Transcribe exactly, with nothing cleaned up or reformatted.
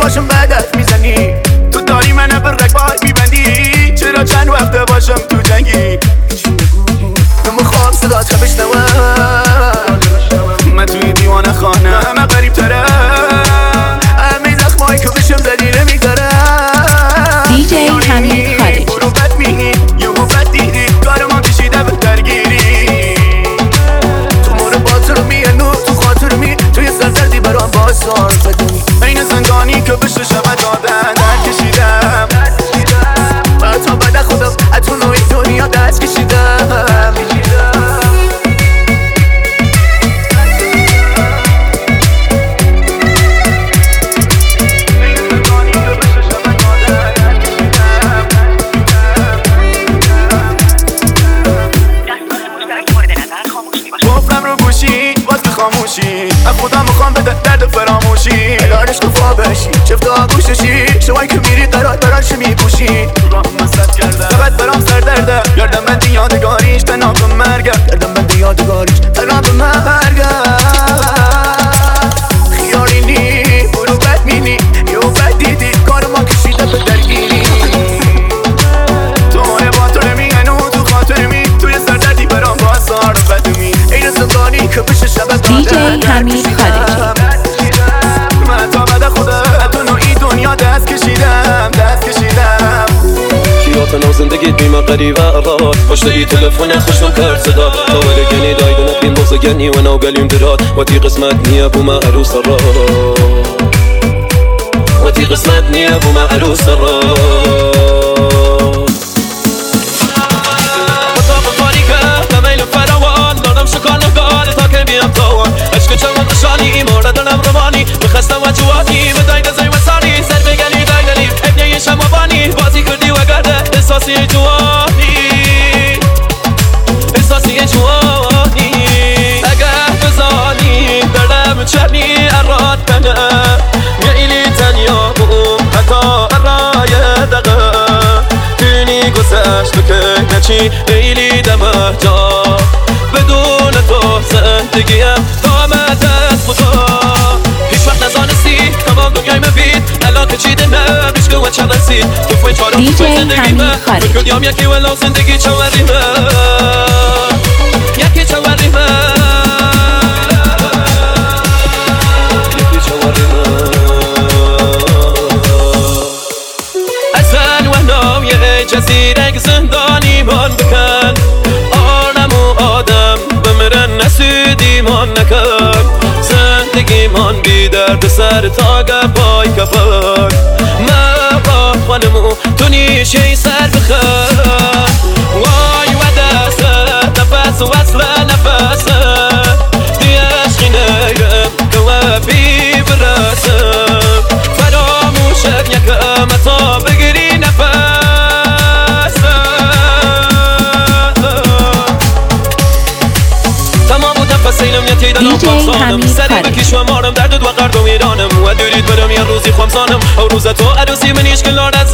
باشم بعدت میزنی تو داری من بر رکبار میبندی چرا چند وقته باشم تو جنگی نمیخوام صدات رو بشنوم من توی دیوانه خانه همه غریب تره همه زخمایی که بشم زدی نمیگذارم دی جی حمید خارجی برو بد میگی یه بد دیدی کار ما کشیده به درگیری تو مورو باطر رو میانو تو خاطر می توی سردردی برام باسان بدونی این زندانی که بشه شبه دادن در کشیدم و تا بعد خودم اتو نوی دنیا دست کشیدم خاموشی از خودم میخوام به درد فراموشی الانش کفا بشی چفت آگوششی شوایی که میری قرار برانش میپوشی راه مسد کردم فقط برام سر درده گردم بندی یادگاریش تنها به مرگم گردم بندی یادگاریش تنها به مرگم خیالی نی برو بد مینی یه بد دیدی کار ما کشیده به درگیری تو ماره با تو نمیگنو تو خاطر می توی سر دردی برام با سار بدومی این زندانی که بشه شبه دی جی حمید خارجی من تا بعد خدا تو نوعی دنیا دست کشیدم دست کشیدم خیاتنا و زندگیت بیمه قریبه اغاد پشته ای تلفون خوشم کرد صدا تا ولگنی دایدنه بین بغزگنی و نو گلیم دراد و تی قسمت نیه بومه عروس را و تی قسمت نیه بومه عروس را شانی مورد دلم روانی بخستم و جوانی به داید زای وسانی سر بگلی دایدلی ابنه شمابانی بازی کردی و گرده احساسی جوانی احساسی جوانی اگه بزانی دلم چرنی اراد کنه میلی تنیا بوم حتی ارای دقه تونی گذشت که نچی ایلی دمه جا بدون تو زندگیم آمده از خدا هیچ وقت نزانستی تمام دنیای من بید الان که چیده نه بیشکه و چه رسید تو فوی چارم دی جی حمید خارجی کردیم یکی ولو زندگی چوریمه یکی چوریمه یکی چوریمه ازن و ناوی جزیره زندانی من بکن آرم و آدم بمرن نسودی من نکن زندگی من بی درد سر تاگه پای کفن ما با خانمو تو نیشه سر بخن وای و دست نفس و وصل نفس دی عشقی نگم که بی برسم فراموشت یکم تا بگیری نفس دی جی حمید سری بکش و مارم درد دو قرد و میرانم و دورید برم یه روزی خمسانم او روز تو عروسی منیش که لارد